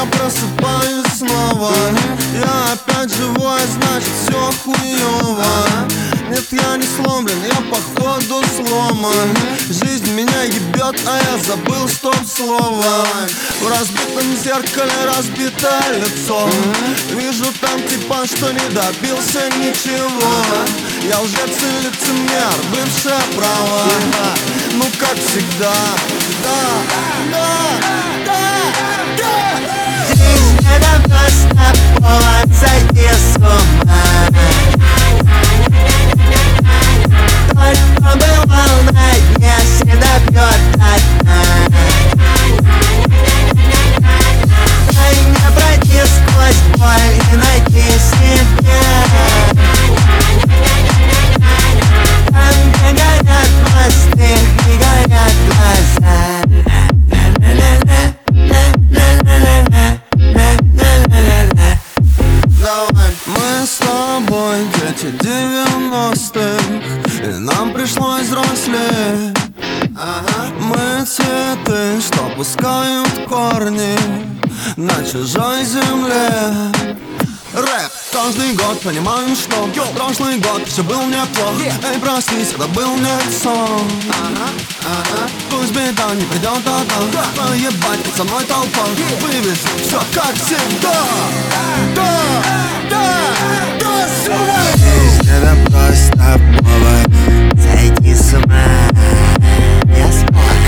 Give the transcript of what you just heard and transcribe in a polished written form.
я просыпаюсь снова. Я опять живой, значит все хуёво. Нет, я не сломлен, я походу сломан. Жизнь меня ебет, а я забыл стоп-слово. В разбитом зеркале разбитое лицо. Вижу там типа, что не добился ничего. Я лжец и лицемер, бывшая права. Ну как всегда, Жизнь это просто повод сойти с ума. Тот, кто бывал на дне, всегда пьет до дна. Дай мне пройти сквозь боль и найти себя. Там, где горят мосты и горят глаза. мы с тобой дети 90-х, и нам пришлось взрослеть. Мы цветы, что пускают корни на чужой земле. Рэп каждый год, понимаем, что прошлый год все был неплох. Эй, проснись, это был не сон. Пусть беда не придет одна, поебать со мной толпа. Вывезем все как всегда. Жизнь это просто повод сойти с ума. Я спорю.